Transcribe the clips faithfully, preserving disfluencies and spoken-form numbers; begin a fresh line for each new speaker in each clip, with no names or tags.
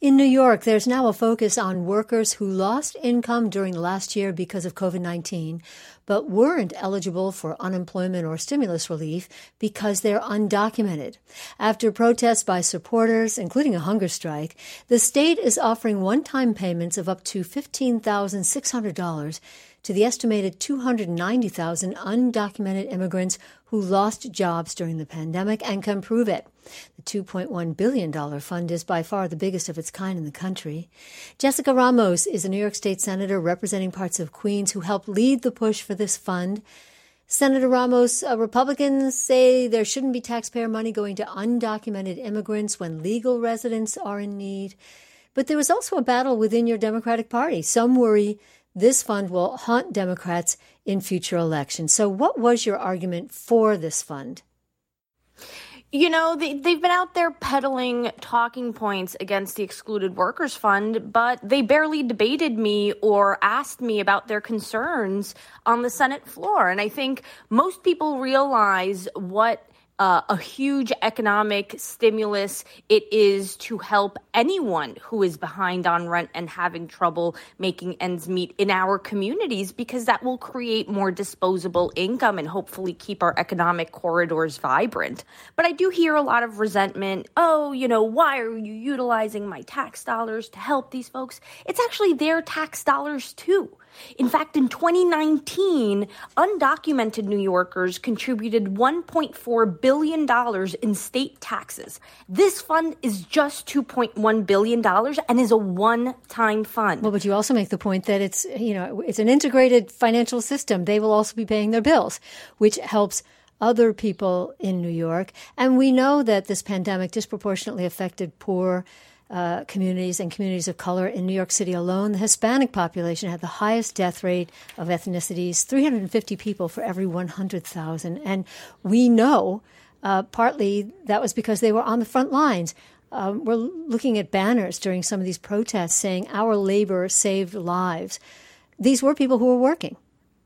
In New York, there's now a focus on workers who lost income during the last year because of covid nineteen, but weren't eligible for unemployment or stimulus relief because they're undocumented. After protests by supporters, including a hunger strike, the state is offering one-time payments of up to fifteen thousand six hundred dollars to the estimated two hundred ninety thousand undocumented immigrants who lost jobs during the pandemic and can prove it. The two point one billion dollars fund is by far the biggest of its kind in the country. Jessica Ramos is a New York State Senator representing parts of Queens who helped lead the push for this fund. Senator Ramos, uh, Republicans say there shouldn't be taxpayer money going to undocumented immigrants when legal residents are in need. But there was also a battle within your Democratic Party. Some worry this fund will haunt Democrats in future elections. So what was your argument for this fund?
You know, they, they've been out there peddling talking points against the Excluded Workers Fund, but they barely debated me or asked me about their concerns on the Senate floor. And I think most people realize what Uh, a huge economic stimulus it is to help anyone who is behind on rent and having trouble making ends meet in our communities, because that will create more disposable income and hopefully keep our economic corridors vibrant. But I do hear a lot of resentment. Oh, you know, why are you utilizing my tax dollars to help these folks? It's actually their tax dollars too. In fact, in twenty nineteen, undocumented New Yorkers contributed one point four billion dollars in state taxes. This fund is just two point one billion dollars and is a one-time fund.
Well, but you also make the point that it's, you know, it's an integrated financial system. They will also be paying their bills, which helps other people in New York. And we know that this pandemic disproportionately affected poor Uh, communities and communities of color. In New York City alone, the Hispanic population had the highest death rate of ethnicities, three hundred fifty people for every one hundred thousand. And we know uh, partly that was because they were on the front lines. Um, we're looking at banners during some of these protests saying our labor saved lives. These were people who were working.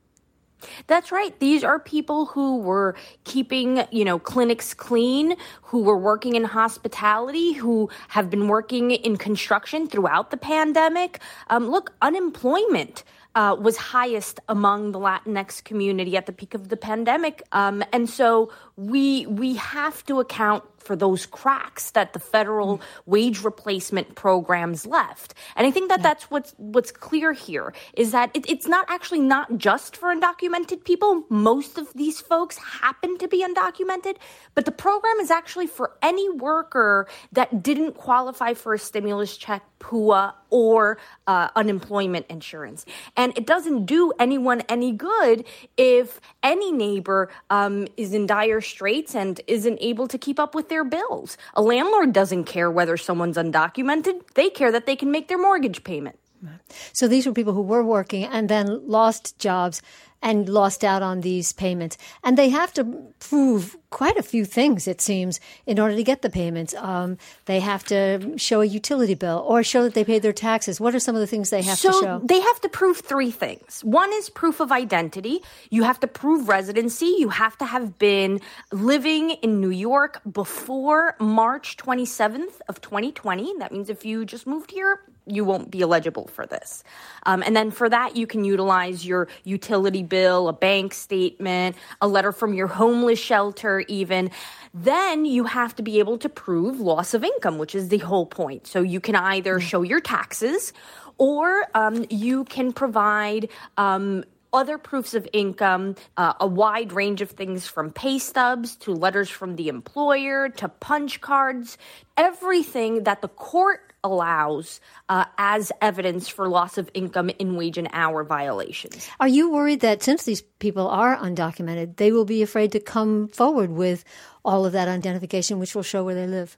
That's right. These are people who were keeping, you know, clinics clean, who were working in hospitality, who have been working in construction throughout the pandemic. Um, look, unemployment uh, was highest among the Latinx community at the peak of the pandemic. Um, and so we we have to account for those cracks that the federal mm. wage replacement programs left. And I think that yeah. that's what's what's clear here is that it, it's not actually not just for undocumented people. Most of these folks happen to be undocumented, but the program is actually for any worker that didn't qualify for a stimulus check, P U A, or uh, unemployment insurance. And it doesn't do anyone any good if any neighbor um, is in dire straits and isn't able to keep up with their bills. A landlord doesn't care whether someone's undocumented. They care that they can make their mortgage payment.
So these were people who were working and then lost jobs and lost out on these payments. And they have to prove quite a few things, it seems, in order to get the payments. Um, they have to show a utility bill or show that they paid their taxes. What are some of the things they have
so
to show?
So they have to prove three things. One is proof of identity. You have to prove residency. You have to have been living in New York before March twenty-seventh of twenty twenty. That means if you just moved here, you won't be eligible for this. Um, and then for that, you can utilize your utility bill, a bank statement, a letter from your homeless shelter even. Then you have to be able to prove loss of income, which is the whole point. So you can either show your taxes or um, you can provide um, other proofs of income, uh, a wide range of things from pay stubs to letters from the employer to punch cards, everything that the court allows uh, as evidence for loss of income in wage and hour violations.
Are you worried that since these people are undocumented, they will be afraid to come forward with all of that identification, which will show where they live?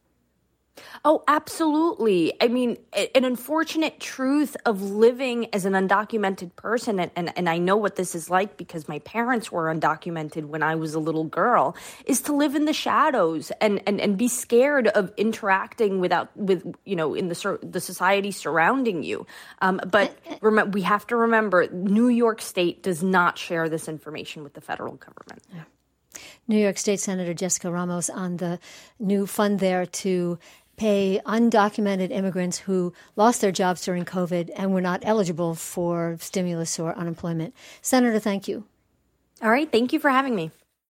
Oh, absolutely. I mean, an unfortunate truth of living as an undocumented person, and, and, and I know what this is like because my parents were undocumented when I was a little girl, is to live in the shadows and, and, and be scared of interacting without with you know in the the society surrounding you. Um, but rem- we have to remember, New York State does not share this information with the federal government.
Yeah. New York State Senator Jessica Ramos on the new fund there to pay undocumented immigrants who lost their jobs during COVID and were not eligible for stimulus or unemployment. Senator, thank you.
All right. Thank you for having me.